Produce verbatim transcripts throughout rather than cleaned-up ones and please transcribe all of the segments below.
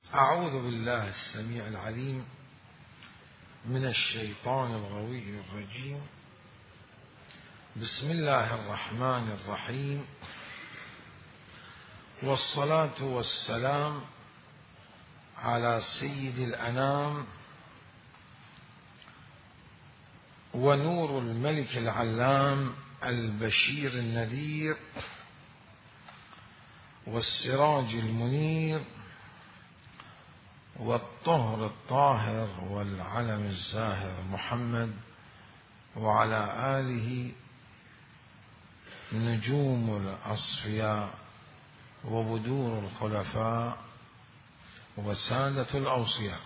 أعوذ بالله السميع العليم من الشيطان الغوي الرجيم. بسم الله الرحمن الرحيم، والصلاة والسلام على سيد الأنام ونور الملك العلام البشير النذير والسراج المنير والطهر الطاهر والعلم الزاهر محمد، وعلى آله نجوم الأصفياء وبدور الخلفاء وسادة الأوصياء.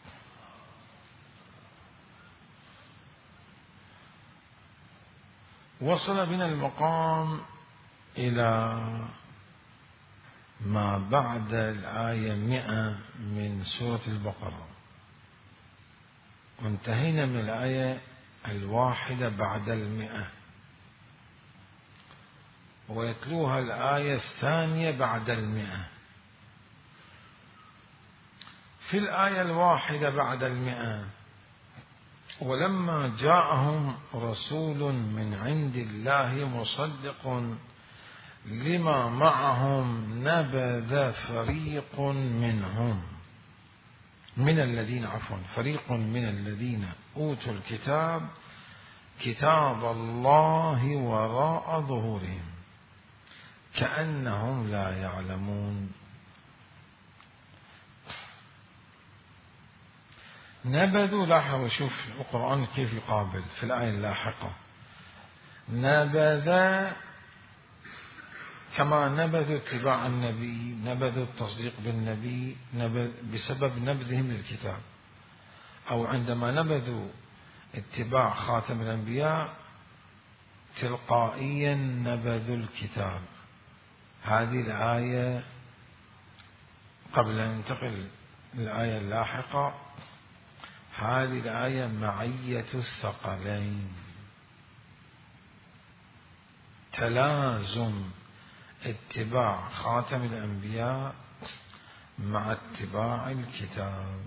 وصل بنا المقام إلى ما بعد الآية مئة من سورة البقرة، وانتهينا من الآية الواحدة بعد المئة، ويتلوها الآية الثانية بعد المئة. في الآية الواحدة بعد المئة: ولما جاءهم رسول من عند الله مصدق لما معهم نبذ فريق منهم من الذين عفوا فريق من الذين أوتوا الكتاب كتاب الله وراء ظهورهم كأنهم لا يعلمون. نبذوا، لاحظوا وشوف القرآن كيف يقابل في الآية اللاحقة. نبذ كما نبذوا اتباع النبي، نبذوا التصديق بالنبي نبذ بسبب نبذهم للكتاب، أو عندما نبذوا اتباع خاتم الأنبياء تلقائيا نبذوا الكتاب. هذه الآية قبل أن ننتقل للآية اللاحقة، هذه الآية معية الثقلين، تلازم اتباع خاتم الأنبياء مع اتباع الكتاب.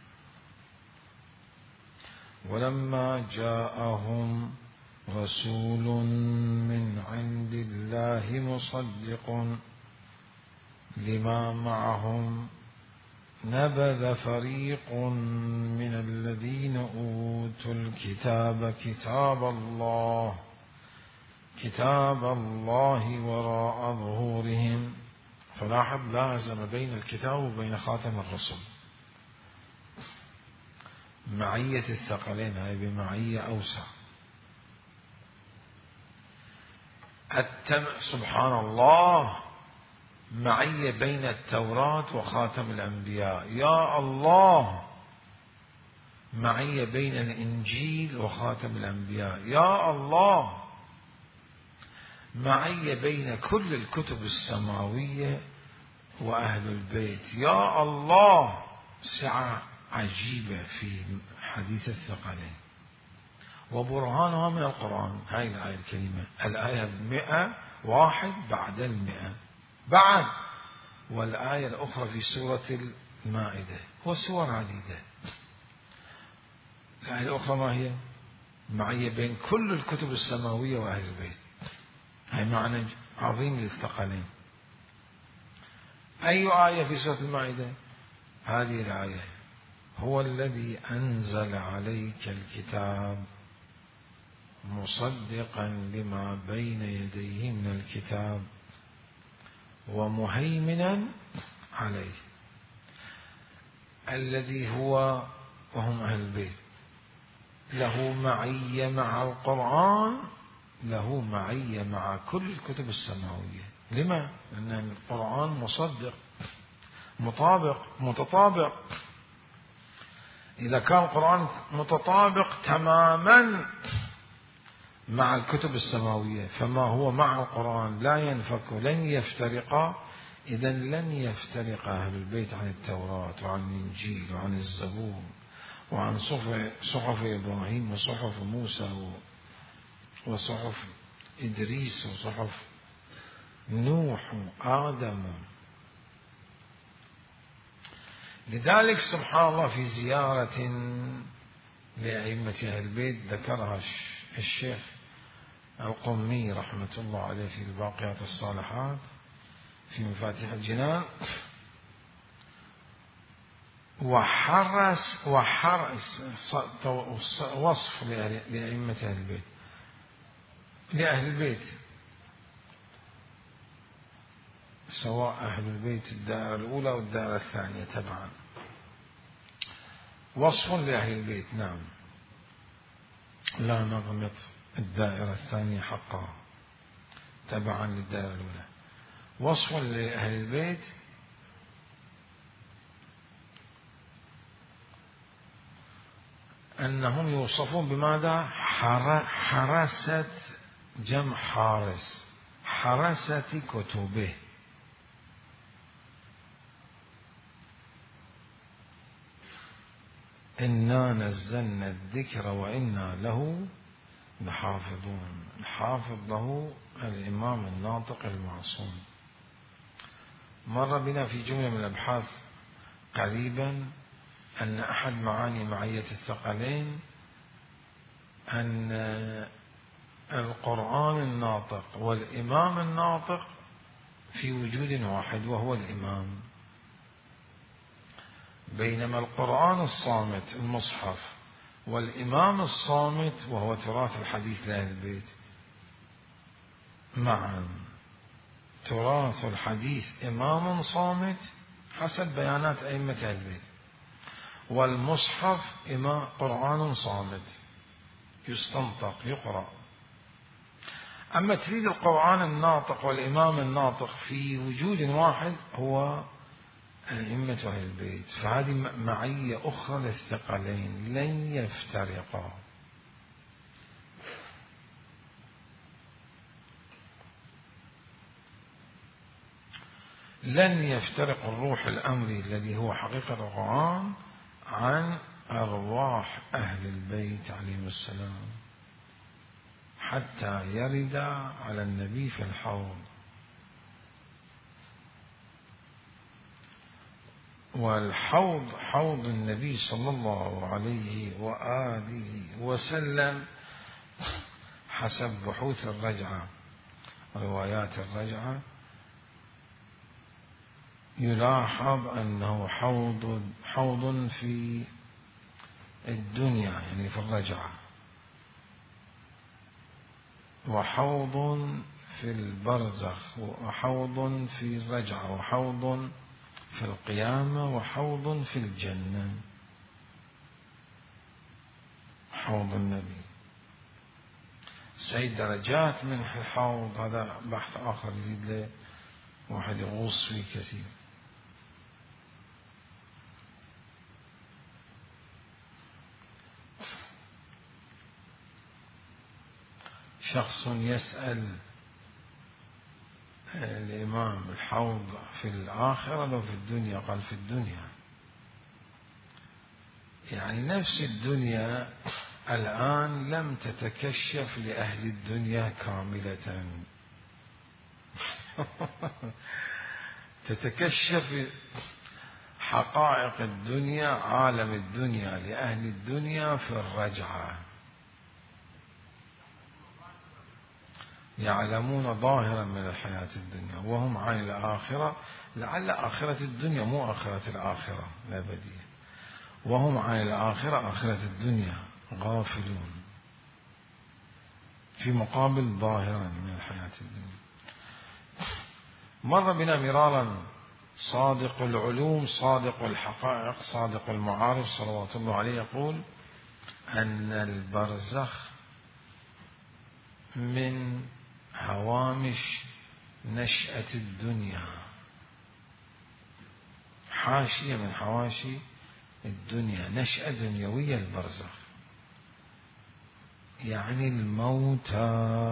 ولما جاءهم رسول من عند الله مصدق لما معهم نبذ فريق من الذين أوتوا الكتاب كتاب الله كتاب الله وراء ظهورهم. فلاحظ لازم بين الكتاب وبين خاتم الرسل، معية الثقلين هاي بمعية أوسع. التم سبحان الله، معية بين التوراة وخاتم الأنبياء. يا الله، معية بين الإنجيل وخاتم الأنبياء. يا الله، معية بين كل الكتب السماوية وأهل البيت. يا الله، سعة عجيبة في حديث الثقلين، وبرهانها من القرآن. هاي الآية الكريمة، الآية مئة واحد بعد المئة بعد، والآية الأخرى في سورة المائدة، وسور عديدة. الآية الأخرى ما هي؟ معية بين كل الكتب السماوية وأهل البيت. هاي معنى عظيم للثقلين. أي آية في سورة المائدة؟ هذه الآية: هو الذي أنزل عليك الكتاب مصدقا لما بين يديه من الكتاب ومهيمنا عليه. الذي هو وهم أهل البيت له معية مع القرآن، له معية مع كل الكتب السماوية. لما؟ لأن القرآن مصدق مطابق متطابق. إذا كان القرآن متطابق تماما مع الكتب السماوية، فما هو مع القرآن لا ينفك، لن يفترقا. إذا لن يفترق أهل البيت عن التوراة وعن الإنجيل وعن الزبور وعن صحف إبراهيم وصحف موسى وصحف إدريس وصحف نوح وآدم. لذلك سبحان الله في زيارة لأئمة أهل البيت ذكرها الشيخ القمي رحمة الله عليه في الباقيات الصالحات في مفاتيح الجنان، وحرس وحرس وصف لأئمة أهل البيت لأهل البيت سواء أهل البيت الدائرة الأولى والدائرة الثانية تبعا، وصف لأهل البيت نعم، لا نغمط الدائرة الثانية حقها تبعا للدائرة الأولى. وصف لأهل البيت أنهم يوصفون بماذا؟ حراسة، جمع حارس، حراسة كتبه، إنا نزلنا الذكر وإنا له لحافظون. الحافظ له الإمام الناطق المعصوم. مر بنا في جملة من الأبحاث قريبا أن أحد معاني معية الثقلين أن القرآن الناطق والإمام الناطق في وجود واحد وهو الإمام، بينما القرآن الصامت المصحف والإمام الصامت وهو تراث الحديث لأهل البيت معا. تراث الحديث إمام صامت حسب بيانات أئمة أهل البيت، والمصحف إمام قرآن صامت يستنطق يقرأ. أما تريد القرآن الناطق والإمام الناطق في وجود واحد هو أئمة أهل البيت، فهذه معية أخرى للثقلين لن يفترقا. لن يفترق الروح الأمري الذي هو حقيقة القرآن عن أرواح أهل البيت عليهم السلام حتى يرد على النبي في الحوض. والحوض حوض النبي صلى الله عليه وآله وسلم حسب بحوث الرجعة روايات الرجعة يلاحظ أنه حوض حوض في الدنيا يعني في الرجعة، وحوض في البرزخ، وحوض في الرجعة، وحوض في القيامة، وحوض في الجنة. حوض النبي سيد درجات من الحوض، هذا بحث آخر يزيد له واحد يغوص فيه كثير. شخص يسأل الإمام الحوض في الآخرة لو في الدنيا؟ قال في الدنيا، يعني نفس الدنيا الآن لم تتكشف لأهل الدنيا كاملة تتكشف حقائق الدنيا، عالم الدنيا لأهل الدنيا في الرجعة، يعلمون ظاهرا من الحياة الدنيا وهم عن الآخرة، لعل آخرة الدنيا مو آخرة الآخرة الأبدية، وهم عن الآخرة آخرة الدنيا غافلون، في مقابل ظاهرا من الحياة الدنيا. مر بنا مرارا صادق العلوم صادق الحقائق صادق المعارف صلوات الله عليه يقول أن البرزخ من هوامش نشأة الدنيا، حاشية من حواشي الدنيا، نشأة دنيوية البرزخ، يعني الموتى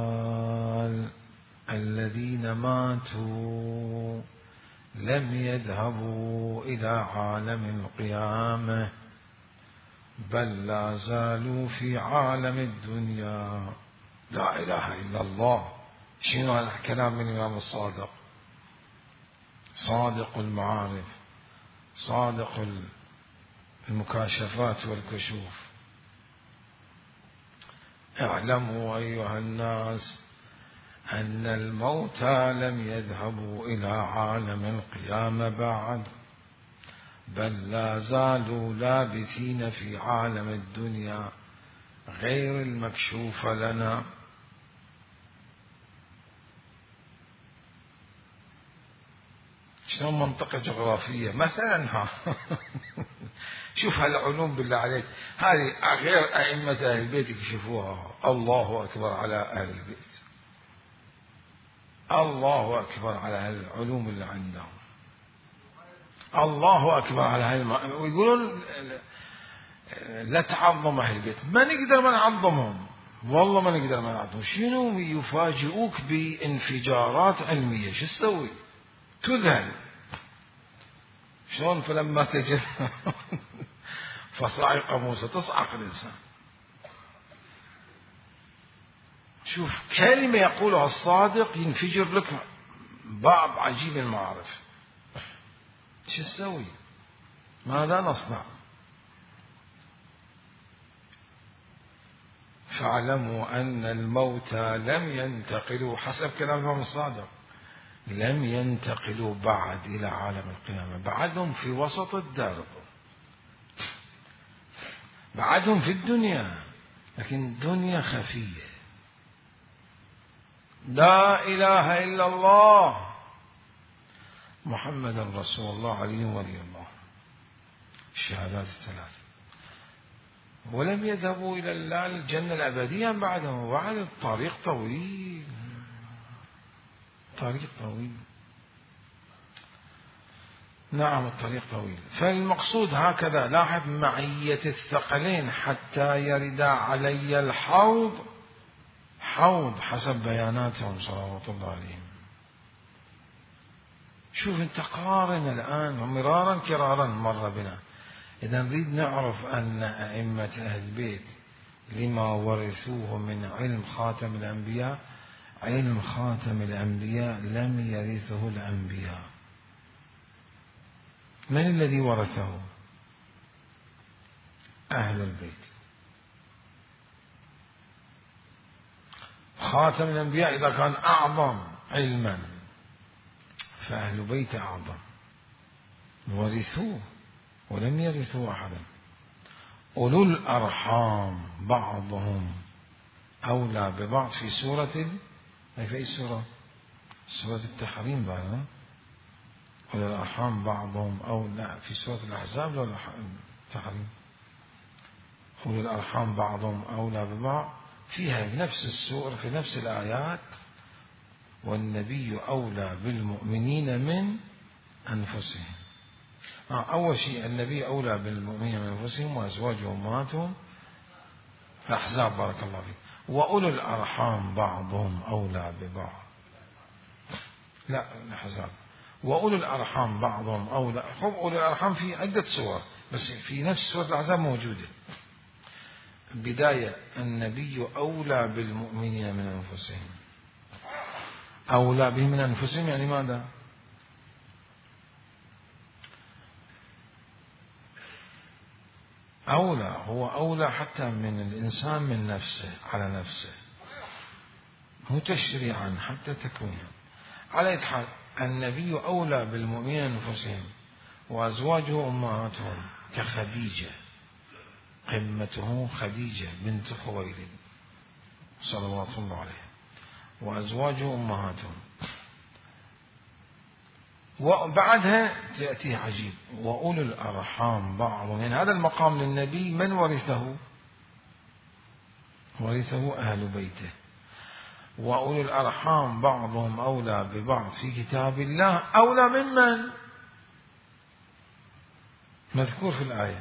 الذين ماتوا لم يذهبوا إلى عالم القيامة بل لا زالوا في عالم الدنيا. لا إله إلا الله. شنو هذا الكلام من الإمام الصادق؟ صادق المعارف صادق المكاشفات والكشوف: اعلموا أيها الناس أن الموتى لم يذهبوا إلى عالم القيامة بعد، بل لا زالوا لابثين في عالم الدنيا غير المكشوف لنا. شنو منطقة جغرافية مثلا؟ شوف هالعلوم بالله عليك، هذه غير أئمة أهل البيت يكشفوها. الله أكبر على أهل البيت، الله أكبر على هالعلوم اللي عندهم، الله أكبر على هالم... ويقولون لا تعظم أهل البيت. ما نقدر ما نعظمهم، والله ما نقدر ما نعظمهم. شنو يفاجئوك بانفجارات علمية، شو تسوي؟ تذهل. شلون فلما تجد فصعق موسى، تصعق الإنسان. شوف كلمة يقولها الصادق ينفجر لك باب عجيب المعارف. شو تسوي؟ ماذا نصنع؟ فاعلموا أن الموتى لم ينتقلوا، حسب كلامهم الصادق، لم ينتقلوا بعد إلى عالم القيامة، بعدهم في وسط الدرب، بعدهم في الدنيا، لكن دنيا خفية. لا إله إلا الله محمد رسول الله علي ولي الله، الشهادات الثلاث. ولم يذهبوا إلى الجنة الأبدية بعدهم، بعد الطريق طويل، طريق طويل. نعم الطريق طويل. فالمقصود هكذا، لاحظ معية الثقلين: حتى يرد علي الحوض، حوض حسب بياناتهم صلوات الله عليهم. شوف انت قارن الآن، مرارا كرارا مر بنا. إذا نريد نعرف أن أئمة أهل البيت لما ورثوه من علم خاتم الأنبياء، علم خاتم الأنبياء لم يرثه الأنبياء. من الذي ورثه؟ أهل البيت. خاتم الأنبياء إذا كان أعظم علما فأهل بيت أعظم، ورثوه ولم يرثوا أحدا. أولو الأرحام بعضهم أولى ببعض، في سورة، أي في أي سورة؟ سورة التحريم بعد. أولو الأرحام بعضهم أولى، في سورة الأحزاب ولا التحريم؟ أولو الأرحام بعضهم أولى ببعض، فيها نفس السورة في نفس الآيات: والنبي أولى بالمؤمنين من أنفسهم. أول شيء النبي أولى بالمؤمنين من أنفسهم وأزواجهم أمهاتهم، الأحزاب بارك الله فيك. وأولو الأرحام بعضهم أولى ببعض، لا الأحزاب. وأولو الأرحام بعضهم أولى، خب أولو الأرحام في عدة سور، بس في نفس سورة الأحزاب موجودة. بداية: النبي أولى بالمؤمنين من أنفسهم. أولى بهم من أنفسهم يعني ماذا؟ أولى، هو أولى حتى من الإنسان من نفسه على نفسه، مو تشريعا حتى تكوينا. على أي حال النبي أولى بالمؤمنين من أنفسهم وأزواجه أمهاتهم، كخديجة، قمته خديجة بنت خويلد صلوات الله عليها، وأزواجه أمهاتهم. وبعدها تأتيه عجيب: وأولو الأرحام بعضهم، يعني هذا المقام للنبي من ورثه؟ ورثه أهل بيته. وأولو الأرحام بعضهم أولى ببعض في كتاب الله، أولى ممن؟ مذكور في الآية،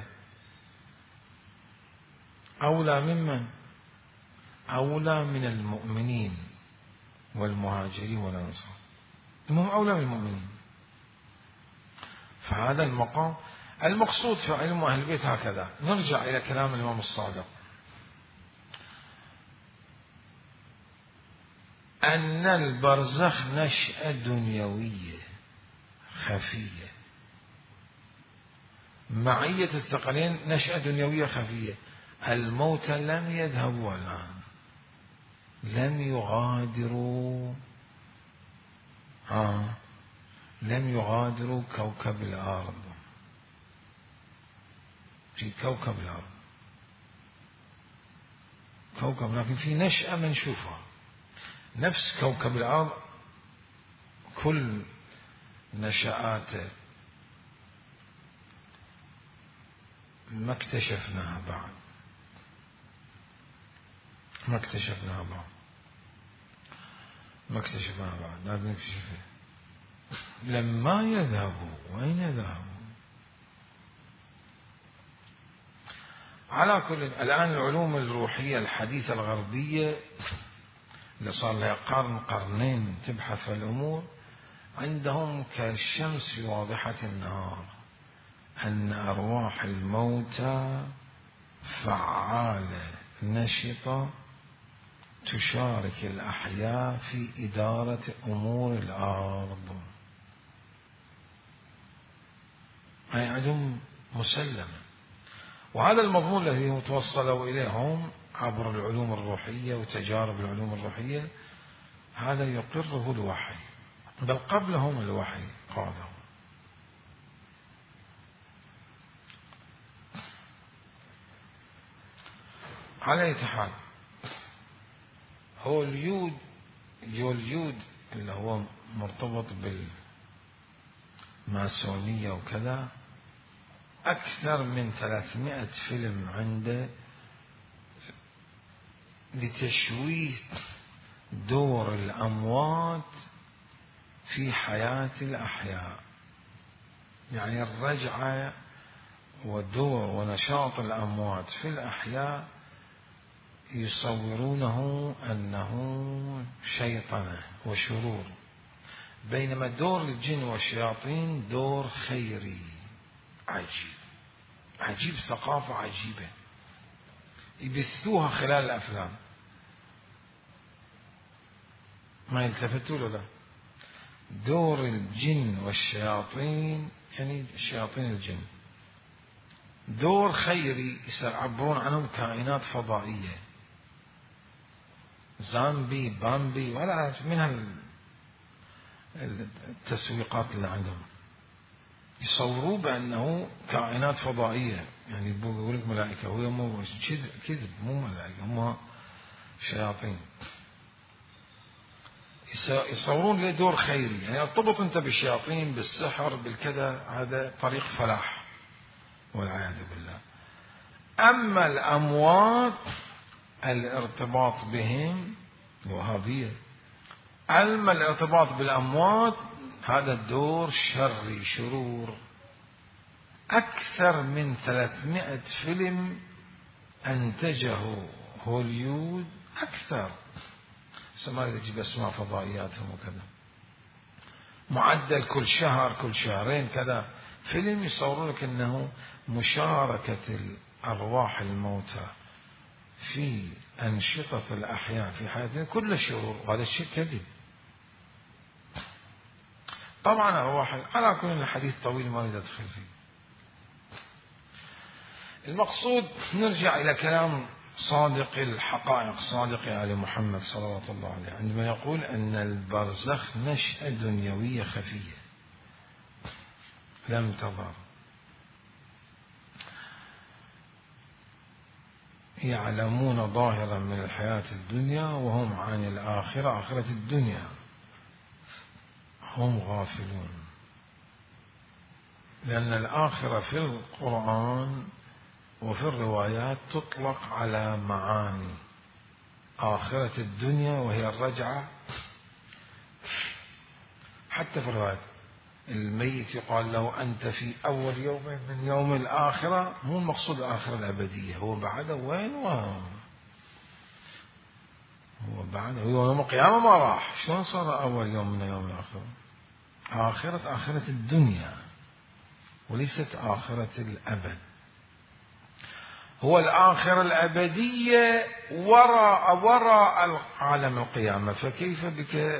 أولى ممن؟ أولى من المؤمنين والمهاجرين والأنصار، هم أولى من المؤمنين. فهذا المقام المقصود في علم أهل البيت هكذا. نرجع إلى كلام الإمام الصادق: أن البرزخ نشأة دنيوية خفية، معية الثقلين نشأة دنيوية خفية. الموتى لم يذهبوا الآن، لم يغادروا آه لم يغادروا كوكب الأرض، في كوكب الأرض كوكب، لكن في نشأة منشوفة نفس كوكب الأرض، كل نشآته ما اكتشفناها بعد، ما اكتشفناها بعد ما اكتشفناها بعد لازم نكتشفها. لما يذهبوا وين يذهبوا؟ على كل، الآن العلوم الروحية الحديثة الغربية اللي صار لها قرن قرنين تبحث في الأمور، عندهم كالشمس في واضحة النهار أن أرواح الموتى فعالة نشطة تشارك الأحياء في إدارة أمور الأرض، أي عندهم مسلمة. وهذا المضمون الذي توصلوا إليهم عبر العلوم الروحية وتجارب العلوم الروحية، هذا يقره الوحي، بل قبلهم الوحي قاله. على أي حال، هوليود يوليود اللي هو مرتبط بالماسونية وكذا، أكثر من ثلاثمائة فيلم عنده لتشويه دور الأموات في حياة الأحياء، يعني الرجعة ودور ونشاط الأموات في الأحياء يصورونه أنه شيطنة وشرور، بينما دور الجن والشياطين دور خيري. عجيب عجيب، ثقافة عجيبة يبثوها خلال الأفلام، ما يلتفتوا له. دور الجن والشياطين، يعني شياطين الجن، دور خيري، يعبرون عنهم كائنات فضائية، زامبي بامبي ولا من التسويقات اللي عندهم، يصوروه بأنه كائنات فضائية، يعني يقول لك ملائكة، هو مو كذب، مو ملائكة، هم شياطين. يصورون له دور خيري، يعني ارتبط أنت بالشياطين بالسحر بالكذا، هذا طريق فلاح والعياذ بالله. أما الأموات الارتباط بهم وهابية، أما الارتباط بالأموات هذا الدور شري شرور. أكثر من ثلاثمائة فيلم أنتجه هوليود، أكثر، سماه يجيب أسماء فضائياتهم وكذا، معدل كل شهر كل شهرين كذا فيلم يصورون لك أنه مشاركة الأرواح الموتى في أنشطة الأحياء في حياتنا كل شرور، وهذا الشيء كذب. طبعا أرواح على كل الحديث طويل ما أريد أدخل فيه. المقصود نرجع إلى كلام صادق الحقائق، صادق آل محمد صلوات الله عليه، عندما يقول أن البرزخ نشأة دنيوية خفية لم تظهر، يعلمون ظاهرا من الحياة الدنيا وهم عن الآخرة، آخرة الدنيا هم غافلون. لأن الآخرة في القرآن وفي الروايات تطلق على معاني، آخرة الدنيا وهي الرجعة، حتى في الروايات الميت يقال له أنت في أول يوم من يوم الآخرة، مو المقصود الآخرة الأبدية، هو بعده وين وين هو بعده، هو يوم القيامة ما راح، شلون صار أول يوم من يوم الآخرة؟ آخرة آخرة الدنيا وليست آخرة الأبد، هو الآخرة الأبدية وراء وراء عالم القيامة. فكيف بك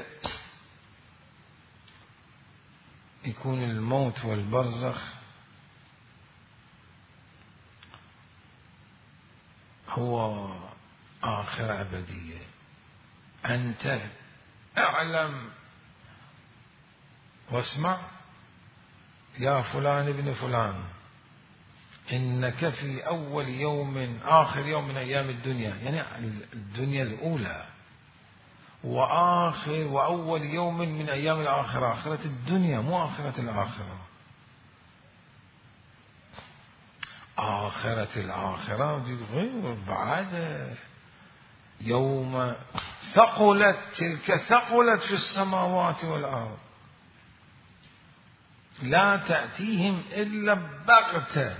يكون الموت والبرزخ هو آخرة أبدية. أنت اعلم واسمع يا فلان ابن فلان، إنك في أول يوم آخر يوم من أيام الدنيا، يعني الدنيا الأولى، وآخر وأول يوم من أيام الآخرة، آخرة الدنيا مو آخرة الآخرة. آخرة الآخرة غير بعد يوم ثقلت تلك ثقلت في السماوات والأرض لا تأتيهم إلا بغتة.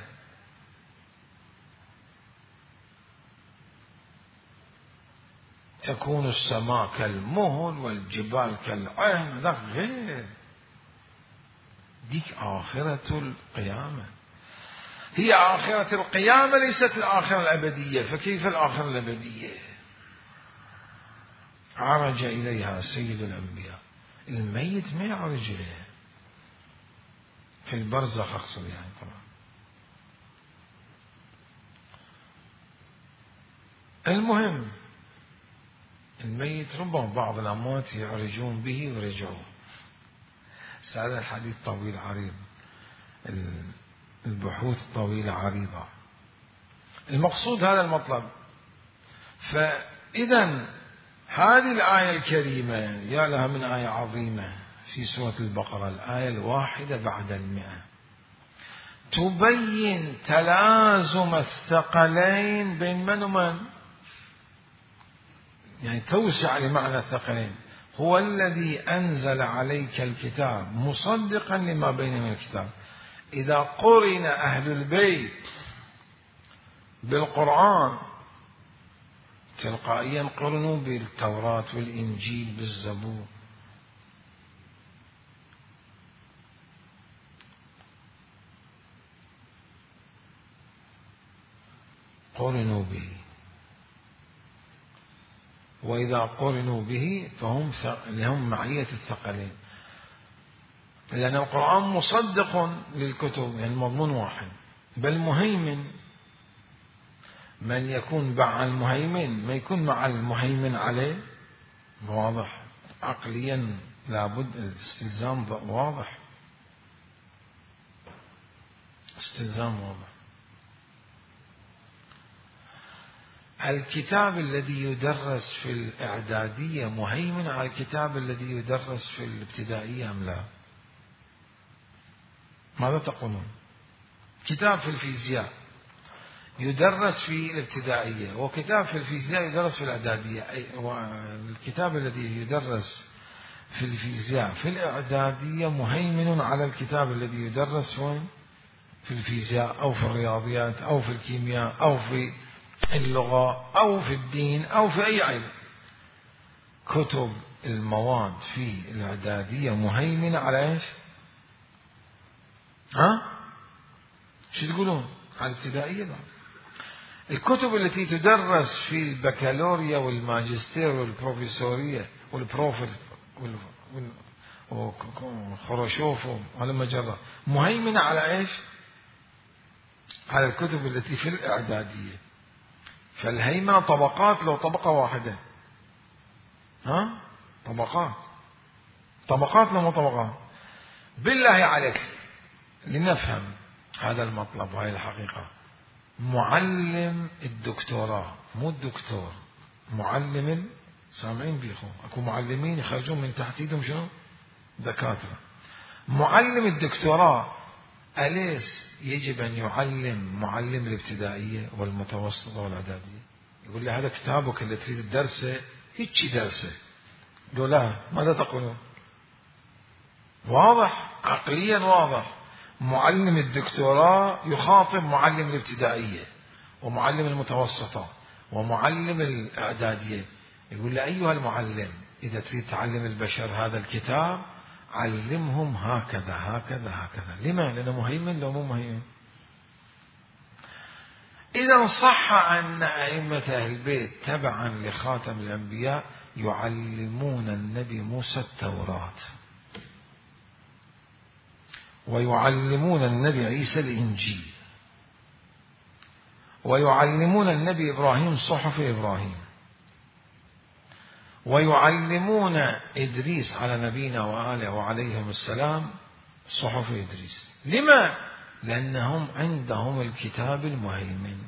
تكون السماء كالمهل والجبال كالعهن. ذاك غير، ديك آخرة القيامة. هي آخرة القيامة ليست الآخرة الأبدية. فكيف الآخرة الأبدية؟ عرج إليها سيد الأنبياء. الميت ما يعرج إليها في البرزخ، أقصد يعني طبعا. المهم الميت ربما بعض الأموات يعرجون به ويرجعون. هذا الحديث طويل عريض، البحوث طويلة عريضة. المقصود هذا المطلب. فإذا هذه الآية الكريمة يا لها من آية عظيمة في سورة البقرة، الآية الواحدة بعد المئة، تبين تلازم الثقلين بين من ومن، يعني توسع لمعنى الثقلين. هو الذي أنزل عليك الكتاب مصدقا لما بين من الكتاب. إذا قرن أهل البيت بالقرآن تلقائيا قرنوا بالتوراة والإنجيل بالزبور. قرنوا به، وإذا قرنوا به فهم لهم معية الثقلين، لأن القرآن مصدق للكتب، يعني مضمون واحد. بل مهيمن، من يكون مع المهيمن ما يكون مع المهيمن عليه. واضح عقليا، لابد الاستلزام واضح، استلزام واضح. الكتاب الذي يدرس في الإعدادية مهيمن على الكتاب الذي يدرس في الابتدائية أم لا؟ ماذا تقولون؟ كتاب في الفيزياء يدرس في الابتدائية، وكتاب في الفيزياء يدرس في الإعدادية. والكتاب الذي يدرس في الفيزياء في الإعدادية مهيمن على الكتاب الذي يدرس في الفيزياء أو في الرياضيات أو في الكيمياء أو في اللغة أو في الدين أو في أي علم. كتب المواد في الإعدادية مهيمنة على إيش؟ ها؟ شو تقولون؟ على الابتدائية بعد. الكتب التي تدرس في البكالوريا والماجستير والبروفيسورية والبروفيل وخرشوف وعلى مجرة مهيمنة على إيش؟ على الكتب التي في الإعدادية. فالهيمنة طبقات، لو طبقة واحدة. ها؟ طبقات طبقات لو مو طبقات. بالله عليك لنفهم هذا المطلب وهي الحقيقة. معلم الدكتوراه، مو الدكتور، معلم. سامعين بيخو اكو معلمين يخرجون من تحت ايدهم شنو؟ دكاترة. معلم الدكتوراه أليس يجب أن يعلم معلم الابتدائية والمتوسطة والإعدادية؟ يقول لي هذا كتابك اللي تريد الدرسه هيك درسه. يقول لا، ماذا تقولون؟ واضح عقليا، واضح. معلم الدكتوراه يخاطب معلم الابتدائية ومعلم المتوسطة ومعلم الإعدادية. يقول له أيها المعلم، إذا تريد تعلم البشر هذا الكتاب علمهم هكذا هكذا هكذا. لما؟ لأنه مهيمن لو مو مهيمن. إذا صح أن أئمة أهل البيت تبعا لخاتم الأنبياء يعلمون النبي موسى التوراة ويعلمون النبي عيسى الإنجيل ويعلمون النبي إبراهيم صحف إبراهيم، ويعلمون إدريس على نبينا وآله وعليهم السلام صحف إدريس. لما؟ لأنهم عندهم الكتاب المهيمن.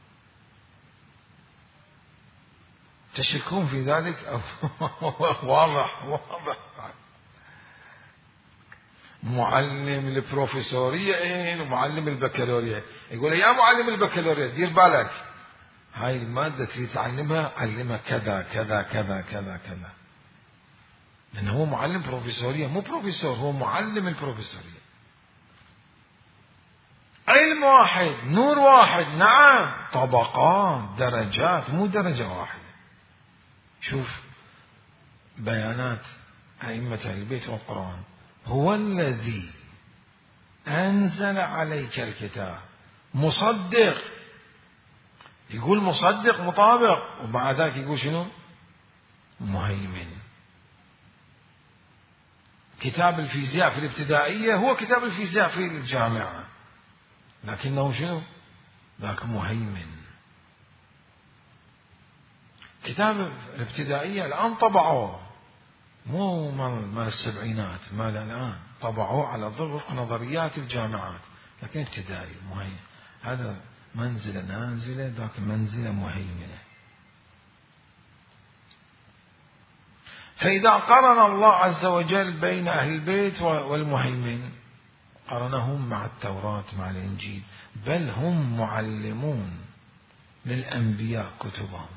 تشكون في ذلك؟ واضح واضح. معلم البروفيسورية ومعلم البكالوريا يقول يا معلم البكالوريا دير بالك، هاي المادة اللي تعلمها علمها كذا كذا كذا كذا كذا، لأنه هو معلم بروفيسورية، مو بروفيسور، هو معلم البروفيسورية. علم واحد، نور واحد، نعم، طبقات، درجات، مو درجة واحدة. شوف بيانات أئمة البيت والقرآن: هو الذي أنزل عليك الكتاب مصدق، يقول مصدق مطابق، وبعد ذلك يقول شنو؟ مهيمن. كتاب الفيزياء في الابتدائية هو كتاب الفيزياء في الجامعة، لكنه شنو؟ ذاك مهيمن. كتاب الابتدائية الآن طبعوه، مو مال السبعينات، مال الآن طبعوه على ضوء نظريات الجامعات، لكن ابتدائي مهيمن. هذا منزلة نازلة، ذاك منزلة مهيمنة. فإذا قرن الله عز وجل بين أهل البيت والمهيمن قرنهم مع التوراة مع الإنجيل، بل هم معلمون للأنبياء كتبهم.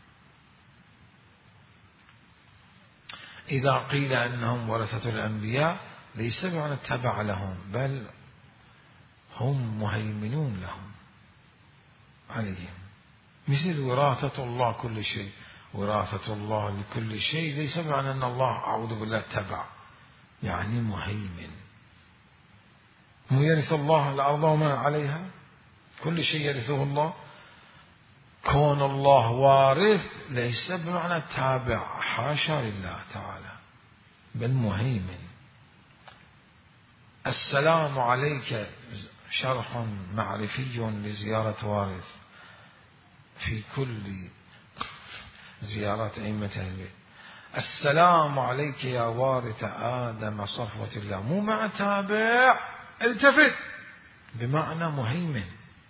إذا قيل أنهم ورثة الأنبياء ليس بمعنى تبع لهم، بل هم مهيمنون لهم عليهم، مثل وراثة الله كل شيء. وراثة الله لكل شيء ليس بمعنى أن الله أعوذ بالله تبع، يعني مهيمن. مو يرث الله الأرض وما عليها، كل شيء يرثه الله. كون الله وارث ليس بمعنى تابع، حاشا لله تعالى، بل مهيمن. السلام عليك شرح معرفي لزيارة وارث في كل زيارة أئمة أهل البيت. السلام عليك يا وارث آدم صفوة الله، مو مع تابع التفت، بمعنى مهيمن.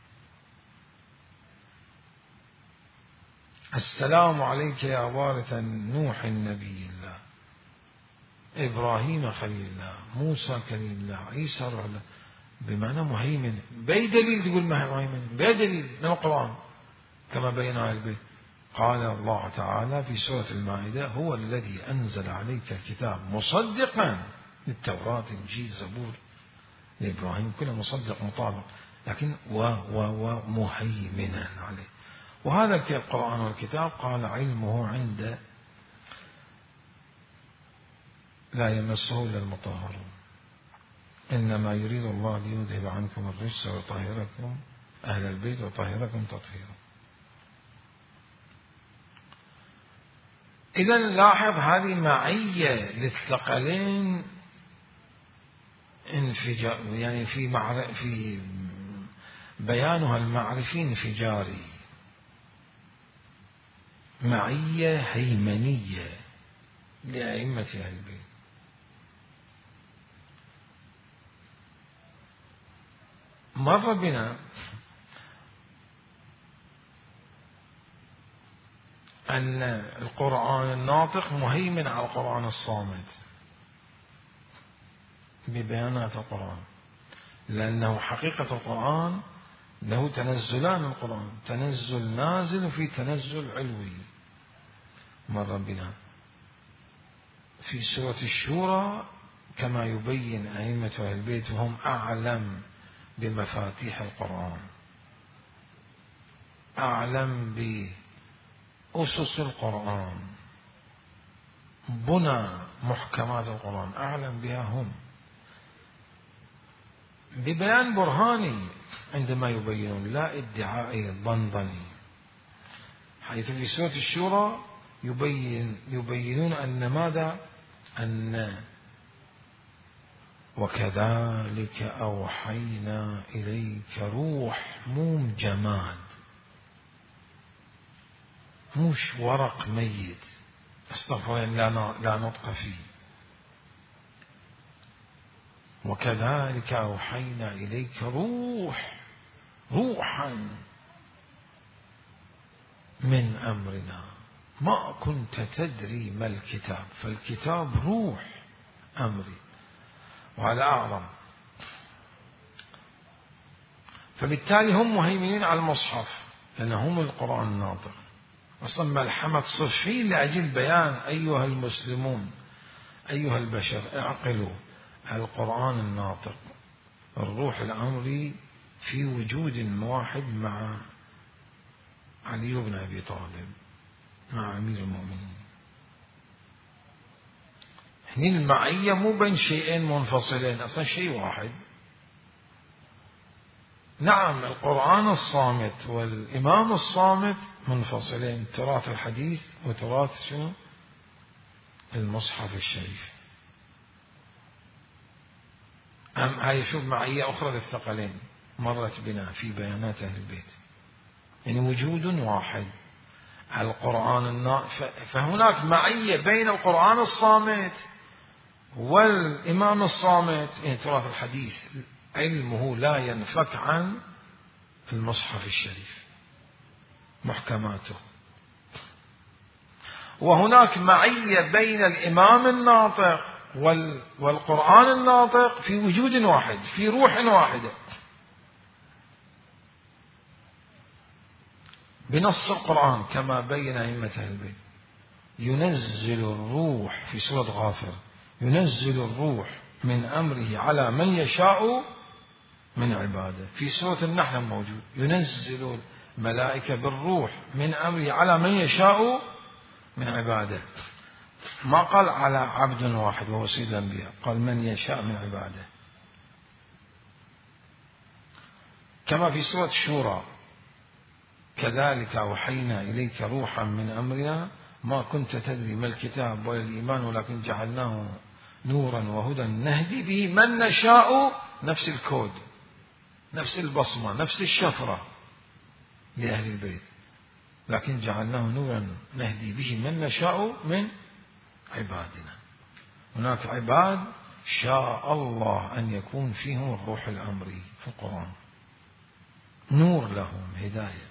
السلام عليك يا وارث نوح النبي الله، إبراهيم خليل الله، موسى كليم الله، عيسى روح الله، بمعنى مهيمن. بأي دليل تقول مهيمن؟ بأي دليل من القرآن كما بينا البيت؟ قال الله تعالى في سورة المائدة: هو الذي أنزل عليك الكتاب مصدقا للتوراة إنجيل زبور لإبراهيم، كله مصدق مطابق، لكن و و ومهيمنا عليه. وهذا القرآن والكتاب قال علمه عند لا يمسه إلا المطهرون، إنما يريد الله ليذهب عنكم الرجس ويطهركم أهل البيت ويطهركم تطهيرا. إذا لاحظ هذه معية للثقلين انفجار، يعني في معر... في بيانها المعرفي انفجاري، معية هيمنية لأئمة أهل البيت. مر بنا أن القرآن الناطق مهيمن على القرآن الصامت ببيانات القرآن، لأنه حقيقة القرآن له تنزلان من القرآن، تنزل نازل وفي تنزل علوي. مر بنا في سورة الشورى كما يبين أئمة أهل البيت وهم أعلم بمفاتيح القرآن، أعلم بأسس القرآن، بنى محكمات القرآن، أعلم بها هم ببيان برهاني عندما يبينون، لا ادعائي ضنضني. حيث في سورة الشورى يبين يبينون أن ماذا؟ أن وكذلك أوحينا إليك روح، مو جماد، مش ورق ميت استغفر لا لا نطق فيه. وكذلك أوحينا إليك روح روحا من أمرنا ما كنت تدري ما الكتاب، فالكتاب روح أمري. وهذا أعظم. فبالتالي هم مهيمنين على المصحف لأنهم القرآن الناطق. أصلا ملحمة صفين لأجل بيان أيها المسلمون أيها البشر اعقلوا القرآن الناطق الروح الأمري في وجود واحد مع علي بن أبي طالب مع أمير المؤمنين. هنا المعية مو بين شيئين منفصلين، أصلا شيء واحد. نعم القرآن الصامت والإمام الصامت منفصلين، تراث الحديث وتراث شنو المصحف الشريف. أم هاي شوف معية أخرى للثقلين مرت بنا في بيانات أهل البيت، يعني وجود واحد القرآن النا... فهناك معية بين القرآن الصامت والإمام الصامت. يعني تراث الحديث علمه لا ينفك عن المصحف الشريف محكماته. وهناك معية بين الإمام الناطق وال... والقرآن الناطق في وجود واحد في روح واحدة بنص القرآن كما بين أئمة أهل البيت. ينزل الروح في سورة غافر ينزل الروح من أمره على من يشاء من عباده. في سورة النحل موجود ينزل الملائكة بالروح من أمره على من يشاء من عباده. ما قال على عبد واحد وهو سيد الأنبياء، قال من يشاء من عباده. كما في سورة الشورى كذلك أوحينا إليك روحا من أمرنا ما كنت تدري ما الكتاب ولا الإيمان ولكن جعلناه نورا وهدى نهدي به من نشاء. نفس الكود نفس البصمة نفس الشفرة لأهل البيت، لكن جعلناه نورا نهدي به من نشاء من عبادنا. هناك عباد شاء الله أن يكون فيهم الروح الأمري في القرآن نور لهم هداية.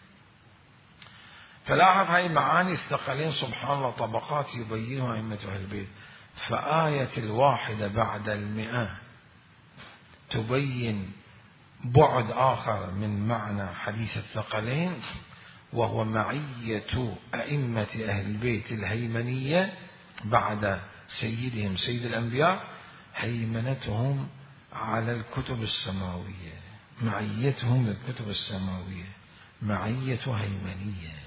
فلاحظ هاي معاني الثقلين سبحان الله طبقات يبينها أئمة أهل البيت. فآية الواحدة بعد المئة تبين بعد آخر من معنى حديث الثقلين، وهو معية أئمة أهل البيت الهيمنية بعد سيدهم سيد الأنبياء، هيمنتهم على الكتب السماوية، معيتهم للكتب السماوية معية هيمنية.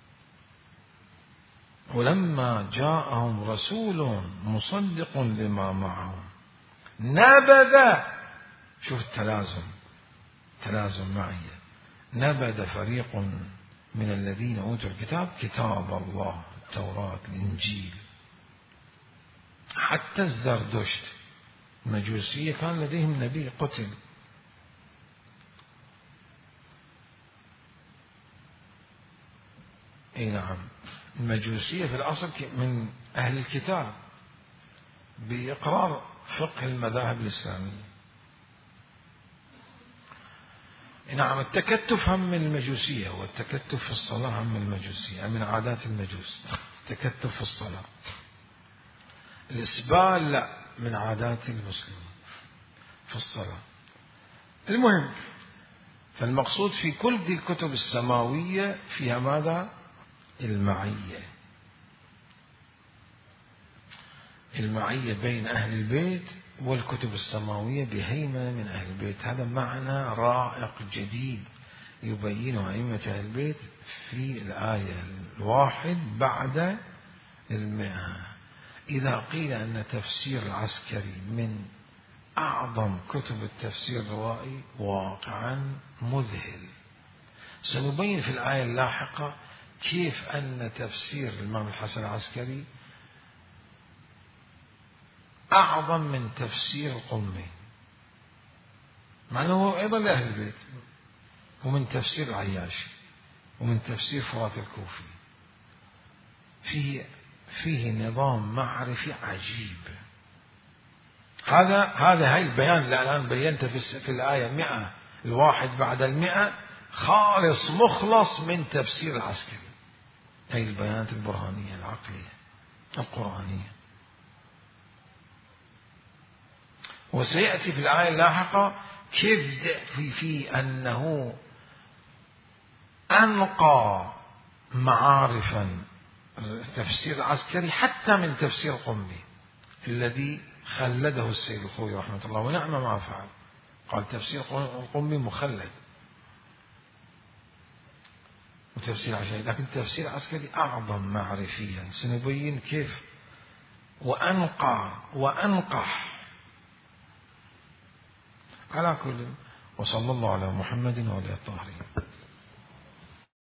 ولما جاءهم رسول مصدق لما معهم نبذ، شوف التلازم تلازم معية، نبذ فريق من الذين أوتوا الكتاب كتاب الله التوراة الإنجيل. حتى الزردشت المجوسية كان لديهم نبي قتل. اي نعم المجوسية في الأصل من أهل الكتاب بإقرار فقه المذاهب الإسلامية. نعم التكتف هم من المجوسية، والتكتف في الصلاة هم من المجوسية، من عادات المجوس التكتف في الصلاة. الإسبال لا، من عادات المسلمين في الصلاة. المهم فالمقصود في كل دي الكتب السماوية فيها ماذا؟ المعية، المعية بين أهل البيت والكتب السماوية بهيمنة من أهل البيت. هذا معنى رائق جديد يبينه أئمة أهل البيت في الآية الواحد بعد المئة. إذا قيل أن تفسير العسكري من أعظم كتب التفسير الروائي واقعا مذهل. سنبين في الآية اللاحقة كيف أن تفسير الإمام الحسن العسكري أعظم من تفسير القمي، مع أنه أيضا لأهل البيت، ومن تفسير العياشي، ومن تفسير فرات الكوفي، فيه فيه نظام معرفي عجيب. هذا هذا هاي البيان اللي الآن بينته في في الآية مئة الواحد بعد المئة خالص مخلص من تفسير العسكري. هاي البيانات البرهانية العقلية القرآنية. وسيأتي في الآية اللاحقة كيف في في أنه أنقى معارفا التفسير العسكري حتى من تفسير القمي الذي خلده السيد الخوي رحمة الله ونعم ما فعل. قال تفسير القمي مخلد وتفسير عشان، لكن التفسير العسكري أعظم معرفيا. سنبين كيف وأنقى وأنقح. على كل، وصلى الله على محمد وعلى آله الطاهرين.